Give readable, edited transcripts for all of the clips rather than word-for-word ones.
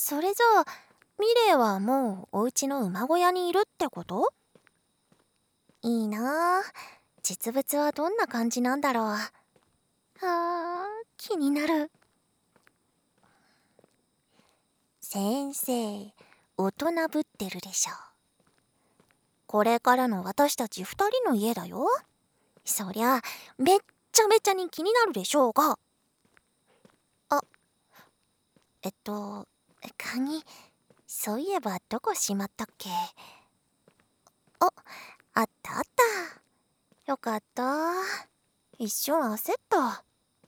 それじゃあミレイはもうお家の馬小屋にいるってこと？いいなあ。実物はどんな感じなんだろう。気になる。先生、大人ぶってるでしょ。これからの私たち二人の家だよ。そりゃめっちゃめちゃに気になるでしょうが。鍵、そういえばどこしまったっけ？あったあった。よかった。一瞬焦った。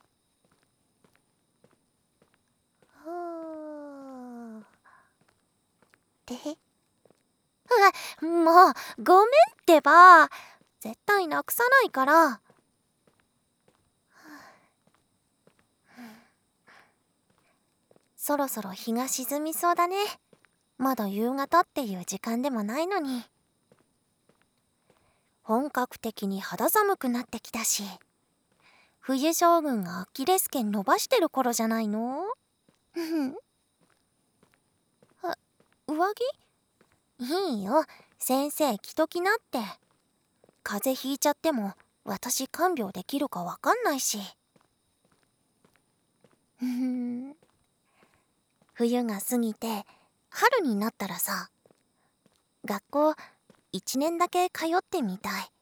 もうごめんってば。絶対なくさないから。そろそろ日が沈みそうだね。まだ夕方っていう時間でもないのに。本格的に肌寒くなってきたし、冬将軍がアキレス腱伸ばしてる頃じゃないの？上着？いいよ、先生着ときなって。風邪ひいちゃっても私看病できるかわかんないし。冬が過ぎて春になったらさ、学校1年だけ通ってみたい。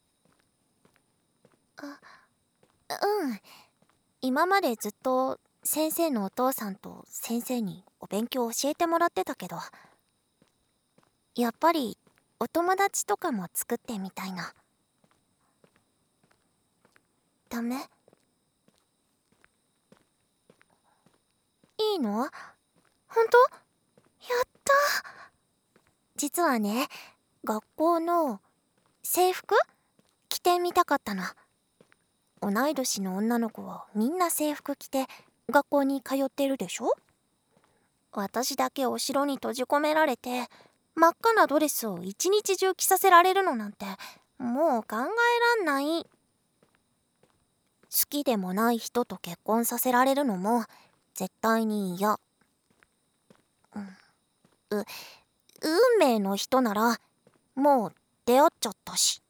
うん。今までずっと先生のお父さんと先生にお勉強教えてもらってたけど、やっぱりお友達とかも作ってみたいな。ダメ？いいの？ほんと？やった！実はね、学校の制服着てみたかったの。同い年の女の子はみんな制服着て学校に通ってるでしょ？私だけお城に閉じ込められて真っ赤なドレスを一日中着させられるのなんてもう考えらんない。好きでもない人と結婚させられるのも絶対に嫌。運命の人ならもう出会っちゃったし。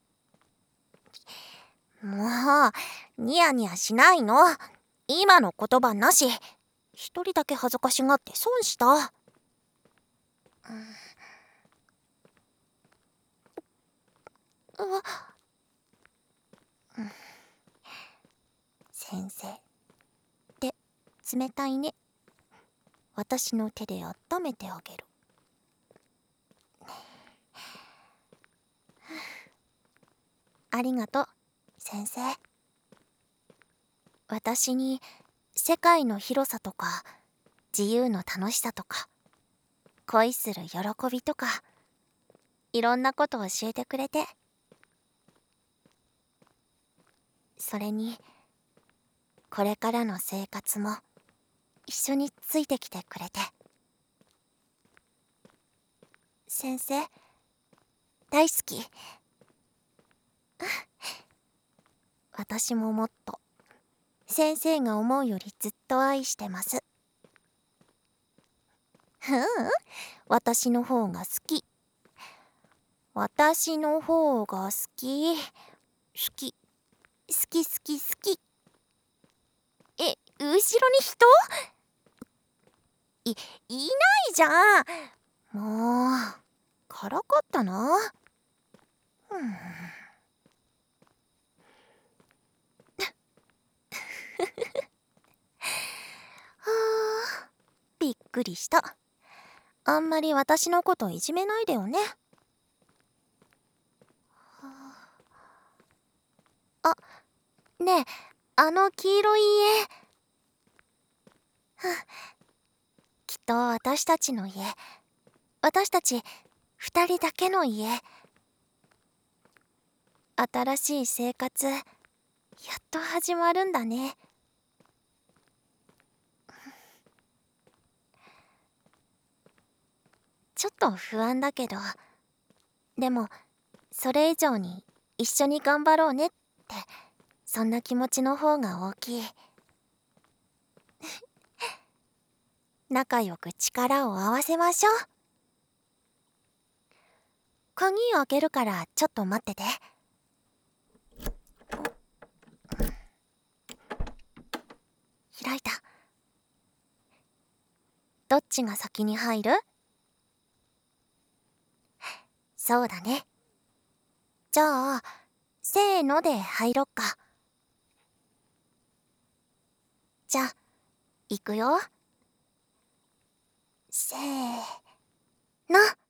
もうニヤニヤしないの。今の言葉なし。一人だけ恥ずかしがって損した。先生って冷たいね。私の手で温めてあげる。ありがとう先生。私に世界の広さとか自由の楽しさとか恋する喜びとかいろんなこと教えてくれて、それにこれからの生活も一緒についてきてくれて。先生大好き。私ももっと先生が思うよりずっと愛してます。私の方が好き。私の方が好き。好き。好き好き好き。後ろに人？いないじゃん。もうからかったな。びっくりした。あんまり私のこといじめないでよね。あ、ねえ、あの黄色い家。きっと私たちの家。私たち二人だけの家。新しい生活、やっと始まるんだね。ちょっと不安だけど、でもそれ以上に一緒に頑張ろうねって、そんな気持ちの方が大きい。 仲良く力を合わせましょう。鍵開けるからちょっと待ってて。開いた。どっちが先に入る？そうだね。じゃあ、せーので入ろっか。じゃあ、行くよ。せーの。